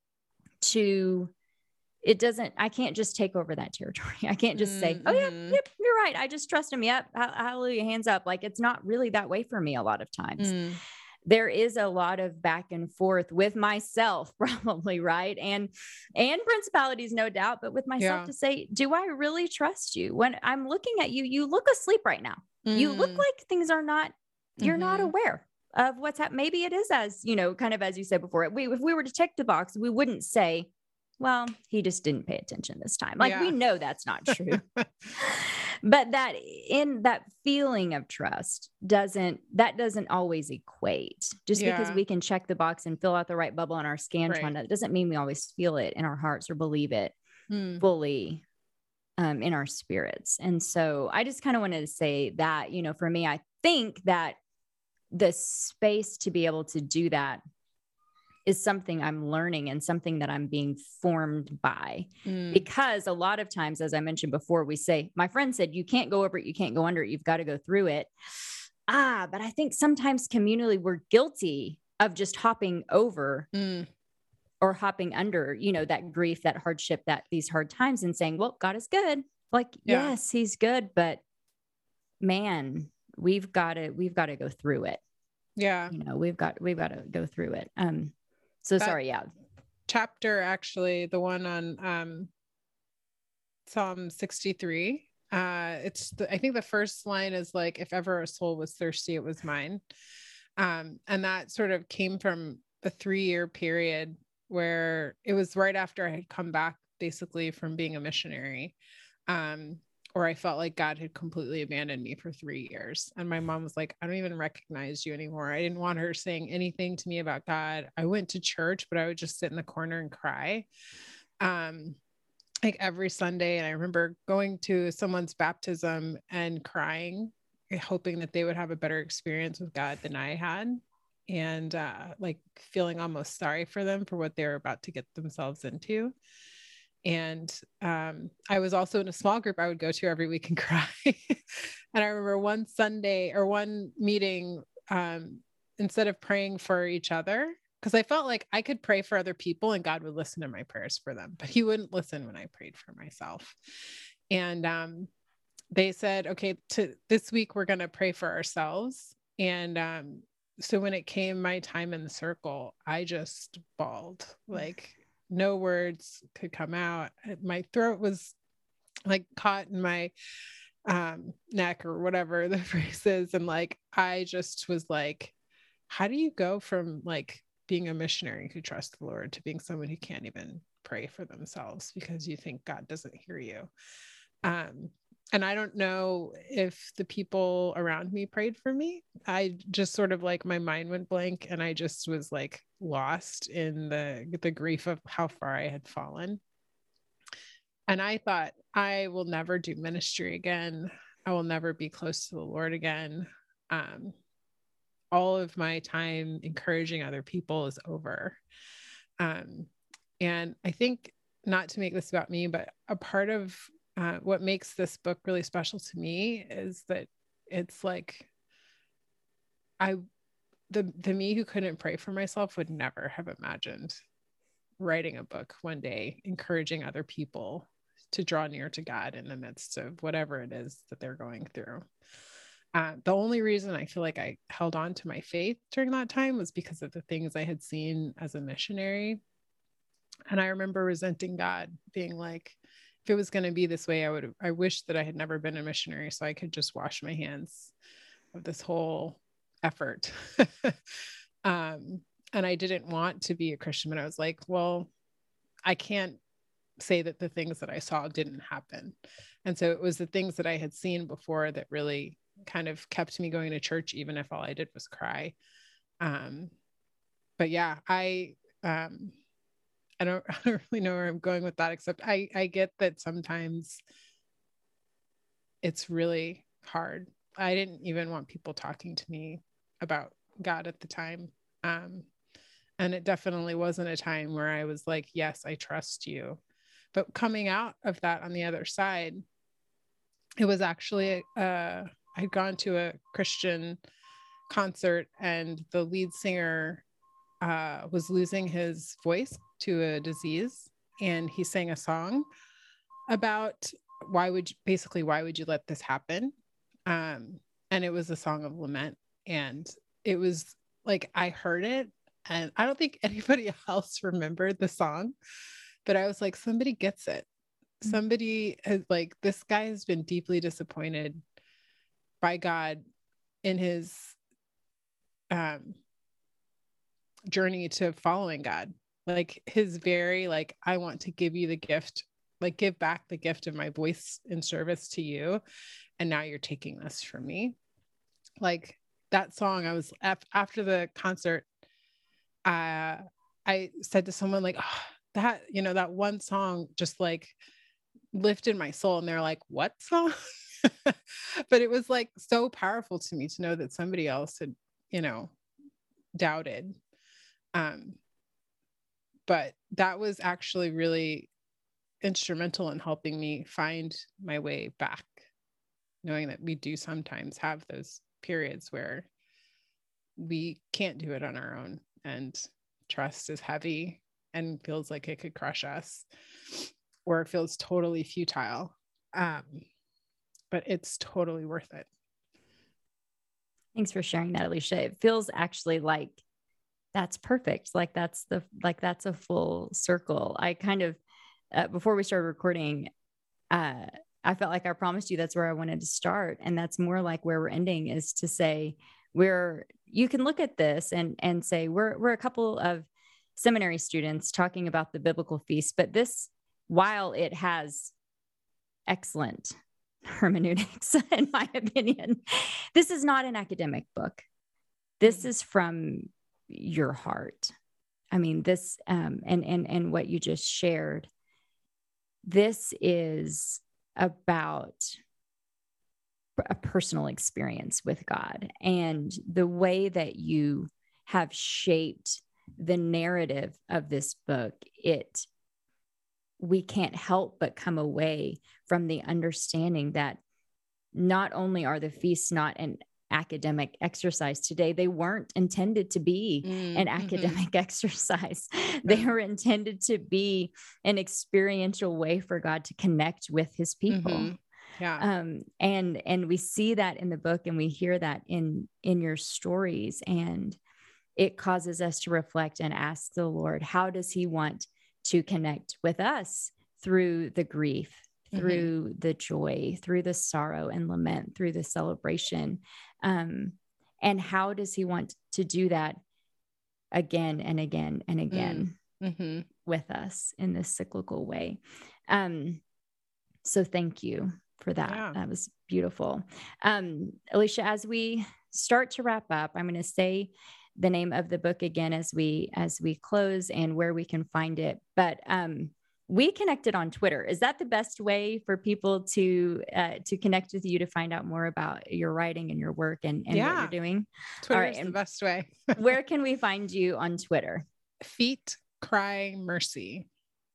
to, it doesn't, I can't just take over that territory. I can't just say, mm-hmm. oh yeah, yep, you're right. I just trust him. Yep. Hallelujah. Hands up. Like, it's not really that way for me a lot of times. Mm. There is a lot of back and forth with myself, probably, right? And, and principalities, no doubt, but with myself yeah. to say, do I really trust you? When I'm looking at you, you look asleep right now. Mm. You look like things are not, you're mm-hmm. not aware of what's happening. Maybe it is as, you know, kind of, as you said before, we, if we were to check the box, we wouldn't say, well, he just didn't pay attention this time. Like yeah. we know that's not true, but that in that feeling of trust doesn't, that doesn't always equate just yeah. because we can check the box and fill out the right bubble on our Scantron. Right. That doesn't mean we always feel it in our hearts or believe it hmm. fully um, in our spirits. And so I just kind of wanted to say that, you know, for me, I think that the space to be able to do that is something I'm learning and something that I'm being formed by. Mm. Because a lot of times, as I mentioned before, we say, my friend said, you can't go over it. You can't go under it. You've got to go through it. Ah, but I think sometimes communally we're guilty of just hopping over mm. or hopping under, you know, that grief, that hardship, that these hard times and saying, well, God is good. Like, yeah. yes, he's good, but man, we've got to, we've got to go through it. Yeah. You know, we've got, we've got to go through it. Um, So that sorry. Yeah. Chapter, actually, the one on um, Psalm sixty-three. Uh, it's the, I think the first line is like, if ever a soul was thirsty, it was mine. Um, and that sort of came from a three year period where it was right after I had come back basically from being a missionary. Um, or I felt like God had completely abandoned me for three years. And my mom was like, I don't even recognize you anymore. I didn't want her saying anything to me about God. I went to church, but I would just sit in the corner and cry. Um, like every Sunday. And I remember going to someone's baptism and crying, hoping that they would have a better experience with God than I had. And uh, like feeling almost sorry for them for what they were about to get themselves into. And um, I was also in a small group I would go to every week and cry. And I remember one Sunday or one meeting, um, instead of praying for each other, because I felt like I could pray for other people and God would listen to my prayers for them, but he wouldn't listen when I prayed for myself. And um, they said, okay, to this week, we're going to pray for ourselves. And um, so when it came my time in the circle, I just bawled, like, no words could come out. My throat was like caught in my um, neck or whatever the phrase is. And like, I just was like, how do you go from like being a missionary who trusts the Lord to being someone who can't even pray for themselves because you think God doesn't hear you? Um, and I don't know if the people around me prayed for me. I just sort of like my mind went blank and I just was like lost in the, the grief of how far I had fallen. And I thought, I will never do ministry again. I will never be close to the Lord again. Um, all of my time encouraging other people is over. Um, and I think, not to make this about me, but a part of uh, what makes this book really special to me is that it's like, I, the, the me who couldn't pray for myself would never have imagined writing a book one day, encouraging other people to draw near to God in the midst of whatever it is that they're going through. Uh, the only reason I feel like I held on to my faith during that time was because of the things I had seen as a missionary. And I remember resenting God, being like, if it was going to be this way, I would, I wish that I had never been a missionary so I could just wash my hands of this whole effort. um, and I didn't want to be a Christian, but I was like, well, I can't say that the things that I saw didn't happen. And so it was the things that I had seen before that really kind of kept me going to church, even if all I did was cry. Um, but yeah, I, um, I don't, I don't really know where I'm going with that, except I, I get that sometimes it's really hard. I didn't even want people talking to me about God at the time. Um, and it definitely wasn't a time where I was like, yes, I trust you. But coming out of that on the other side, it was actually, uh, I'd gone to a Christian concert and the lead singer uh, was losing his voice to a disease. And he sang a song about why would you, basically, why would you let this happen? Um, and it was a song of lament. And it was like, I heard it and I don't think anybody else remembered the song, but I was like, somebody gets it. Somebody has, like, this guy has been deeply disappointed by God in his um, journey to following God. Like his very, like, I want to give you the gift, like give back the gift of my voice in service to you. And now you're taking this from me. Like that song, I was after the concert, uh, I said to someone like, oh, that, you know, that one song just like lifted my soul. And they're like, what song? But it was like so powerful to me to know that somebody else had, you know, doubted. Um, but that was actually really instrumental in helping me find my way back, knowing that we do sometimes have those periods where we can't do it on our own and trust is heavy and feels like it could crush us, or it feels totally futile. Um, but it's totally worth it. Thanks for sharing that, Alicia. It feels actually like that's perfect. Like that's the, like that's a full circle. I kind of, uh, before we started recording, uh, I felt like I promised you that's where I wanted to start. And that's more like where we're ending, is to say, we're, you can look at this and, and say, we're, we're a couple of seminary students talking about the biblical feast, but this, while it has excellent hermeneutics, in my opinion, this is not an academic book. This is from your heart. I mean, this, um, and, and, and what you just shared, this is about a personal experience with God, and the way that you have shaped the narrative of this book. It, we can't help but come away from the understanding that not only are the feasts not an academic exercise today, they weren't intended to be mm, an academic mm-hmm. exercise. They were intended to be an experiential way for God to connect with his people. Mm-hmm. Yeah. Um, and, and we see that in the book, and we hear that in, in your stories, and it causes us to reflect and ask the Lord, how does he want to connect with us through the grief, through mm-hmm. the joy, through the sorrow and lament, through the celebration? Um, and how does he want to do that again and again and again mm-hmm. with us in this cyclical way? Um, so thank you for that. Yeah. That was beautiful. Um, Alicia, as we start to wrap up, I'm going to say the name of the book again as we, as we close, and where we can find it. But, um, we connected on Twitter. Is that the best way for people to uh, to connect with you, to find out more about your writing and your work and, and yeah. what you're doing? Twitter All right, is the best way. Where can we find you on Twitter? Feet Cry Mercy.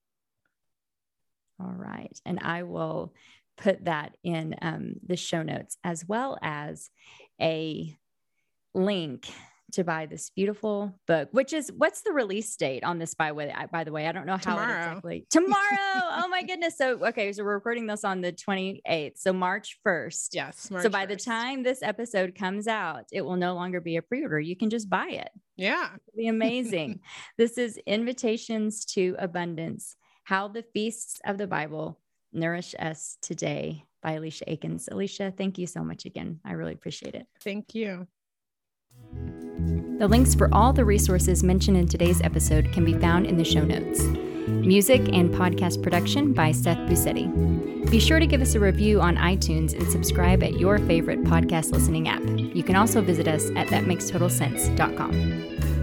All right. And I will put that in um, the show notes, as well as a link to buy this beautiful book, which is, what's the release date on this, by way, by the way? I don't know how Tomorrow. it exactly. Tomorrow. Oh my goodness. So, okay. So we're recording this on the twenty-eighth. So March first. Yes. March so by first. the time this episode comes out, it will no longer be a pre-order. You can just buy it. Yeah. It'll be amazing. This is Invitations to Abundance: How the Feasts of the Bible Nourish Us Today by Alicia Akins. Alicia, thank you so much again. I really appreciate it. Thank you. The links for all the resources mentioned in today's episode can be found in the show notes. Music and podcast production by Seth Busetti. Be sure to give us a review on iTunes and subscribe at your favorite podcast listening app. You can also visit us at that makes total sense dot com.